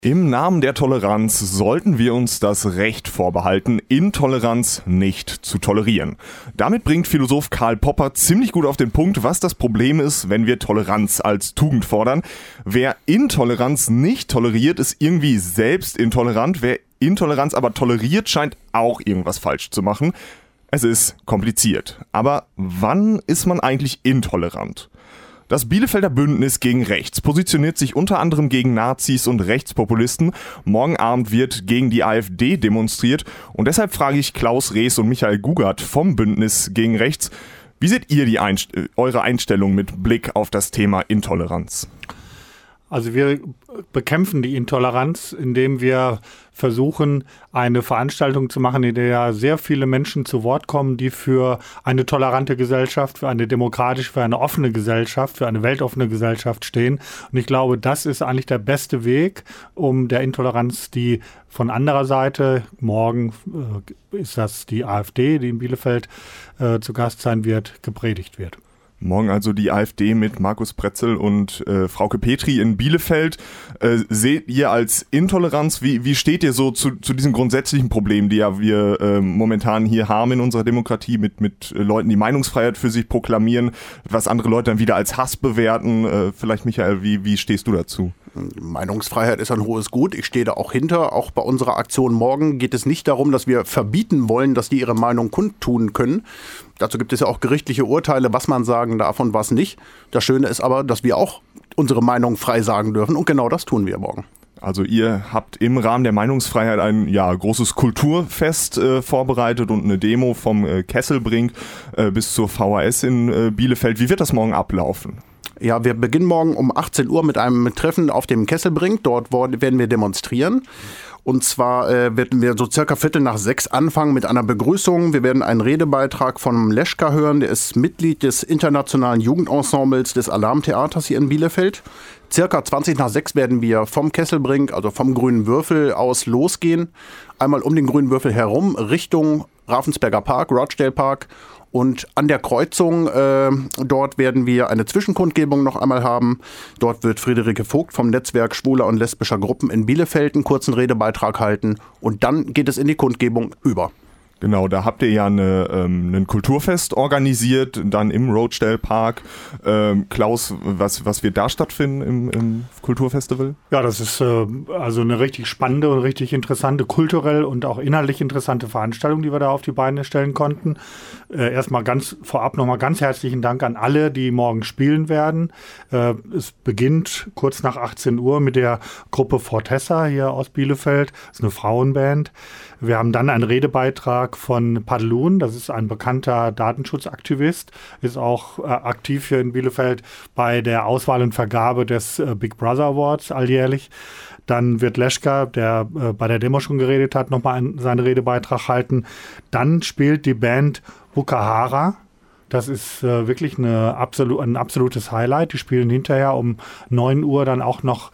Im Namen der Toleranz sollten wir uns das Recht vorbehalten, Intoleranz nicht zu tolerieren. Damit bringt Philosoph Karl Popper ziemlich gut auf den Punkt, was das Problem ist, wenn wir Toleranz als Tugend fordern. Wer Intoleranz nicht toleriert, ist irgendwie selbst intolerant. Wer Intoleranz aber toleriert, scheint auch irgendwas falsch zu machen. Es ist kompliziert. Aber wann ist man eigentlich intolerant? Das Bielefelder Bündnis gegen Rechts positioniert sich unter anderem gegen Nazis und Rechtspopulisten. Morgen Abend wird gegen die AfD demonstriert. Und deshalb frage ich Klaus Rees und Michael Gugart vom Bündnis gegen Rechts: Wie seht ihr eure Einstellung mit Blick auf das Thema Intoleranz? Also wir bekämpfen die Intoleranz, indem wir versuchen, eine Veranstaltung zu machen, in der sehr viele Menschen zu Wort kommen, die für eine tolerante Gesellschaft, für eine demokratische, für eine offene Gesellschaft, für eine weltoffene Gesellschaft stehen. Und ich glaube, das ist eigentlich der beste Weg, um der Intoleranz, die von anderer Seite, morgen ist das die AfD, die in Bielefeld zu Gast sein wird, gepredigt wird. Morgen also die AfD mit Markus Pretzel und Frauke Petri in Bielefeld. Seht ihr als Intoleranz, wie steht ihr so zu diesen grundsätzlichen Problemen, die ja wir momentan hier haben in unserer Demokratie mit Leuten, die Meinungsfreiheit für sich proklamieren, was andere Leute dann wieder als Hass bewerten? Vielleicht Michael, wie stehst du dazu? Meinungsfreiheit ist ein hohes Gut. Ich stehe da auch hinter. Auch bei unserer Aktion morgen geht es nicht darum, dass wir verbieten wollen, dass die ihre Meinung kundtun können. Dazu gibt es ja auch gerichtliche Urteile, was man sagen darf und was nicht. Das Schöne ist aber, dass wir auch unsere Meinung frei sagen dürfen. Und genau das tun wir morgen. Also ihr habt im Rahmen der Meinungsfreiheit ein großes Kulturfest vorbereitet und eine Demo vom Kesselbrink bis zur VHS in Bielefeld. Wie wird das morgen ablaufen? Ja, wir beginnen morgen um 18 Uhr mit einem Treffen auf dem Kesselbrink. Dort werden wir demonstrieren. Und zwar werden wir so circa 5:45 anfangen mit einer Begrüßung. Wir werden einen Redebeitrag von Leschka hören. Der ist Mitglied des internationalen Jugendensembles des Alarmtheaters hier in Bielefeld. Circa 5:20 werden wir vom Kesselbrink, also vom Grünen Würfel aus losgehen. Einmal um den Grünen Würfel herum Richtung Ravensberger Park, Rochdale Park. Und an der Kreuzung, dort werden wir eine Zwischenkundgebung noch einmal haben. Dort wird Friederike Vogt vom Netzwerk schwuler und lesbischer Gruppen in Bielefeld einen kurzen Redebeitrag halten. Und dann geht es in die Kundgebung über. Genau, da habt ihr ja ein Kulturfest organisiert, dann im Rochdale Park. Klaus, was wird da stattfinden im Kulturfestival? Ja, das ist also eine richtig spannende und richtig interessante, kulturell und auch inhaltlich interessante Veranstaltung, die wir da auf die Beine stellen konnten. Erstmal ganz vorab nochmal ganz herzlichen Dank an alle, die morgen spielen werden. Es beginnt kurz nach 18 Uhr mit der Gruppe Fortessa hier aus Bielefeld. Das ist eine Frauenband. Wir haben dann einen Redebeitrag von Padelun, das ist ein bekannter Datenschutzaktivist, ist auch aktiv hier in Bielefeld bei der Auswahl und Vergabe des Big Brother Awards alljährlich. Dann wird Leschka, der bei der Demo schon geredet hat, nochmal seinen Redebeitrag halten. Dann spielt die Band Bukahara. Das ist wirklich ein absolutes Highlight. Die spielen hinterher um 9 Uhr dann auch noch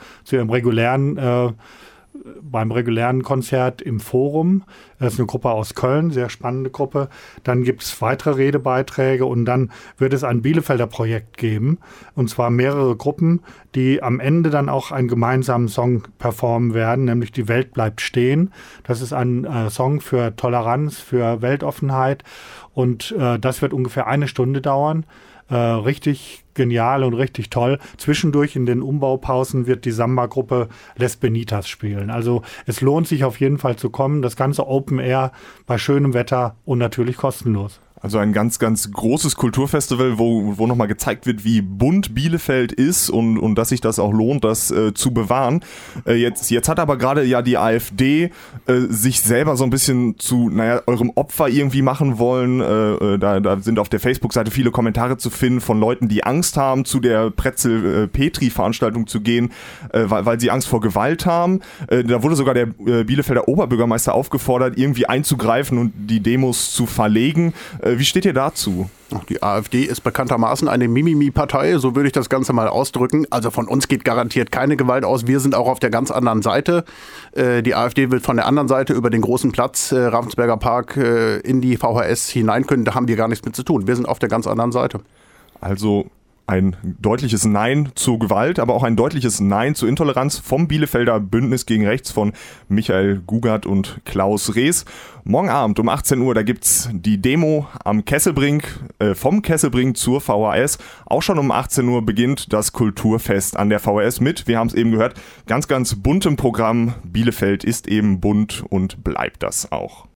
beim regulären Konzert im Forum. Das ist eine Gruppe aus Köln, sehr spannende Gruppe. Dann gibt es weitere Redebeiträge und dann wird es ein Bielefelder Projekt geben. Und zwar mehrere Gruppen, die am Ende dann auch einen gemeinsamen Song performen werden, nämlich Die Welt bleibt stehen. Das ist ein Song für Toleranz, für Weltoffenheit und das wird ungefähr 1 Stunde dauern. Richtig genial und richtig toll. Zwischendurch in den Umbaupausen wird die Samba-Gruppe Les Benitas spielen. Also es lohnt sich auf jeden Fall zu kommen. Das ganze Open Air bei schönem Wetter und natürlich kostenlos. Also ein ganz, ganz großes Kulturfestival, wo nochmal gezeigt wird, wie bunt Bielefeld ist und dass sich das auch lohnt, das zu bewahren. Jetzt hat aber gerade ja die AfD sich selber so ein bisschen zu eurem Opfer irgendwie machen wollen. Da sind auf der Facebook-Seite viele Kommentare zu finden von Leuten, die Angst haben, zu der Pretzel-Petri-Veranstaltung zu gehen, weil sie Angst vor Gewalt haben. Da wurde sogar der Bielefelder Oberbürgermeister aufgefordert, irgendwie einzugreifen und die Demos zu verlegen. Wie steht ihr dazu? Die AfD ist bekanntermaßen eine Mimimi-Partei, so würde ich das Ganze mal ausdrücken. Also von uns geht garantiert keine Gewalt aus. Wir sind auch auf der ganz anderen Seite. Die AfD will von der anderen Seite über den großen Platz Ravensberger Park in die VHS hinein können. Da haben wir gar nichts mit zu tun. Wir sind auf der ganz anderen Seite. Also ein deutliches Nein zur Gewalt, aber auch ein deutliches Nein zur Intoleranz vom Bielefelder Bündnis gegen Rechts von Michael Gugart und Klaus Rees. Morgen Abend um 18 Uhr, da gibt's die Demo am Kesselbrink, vom Kesselbrink zur VHS. Auch schon um 18 Uhr beginnt das Kulturfest an der VHS mit, wir haben es eben gehört, ganz, ganz buntem Programm. Bielefeld ist eben bunt und bleibt das auch.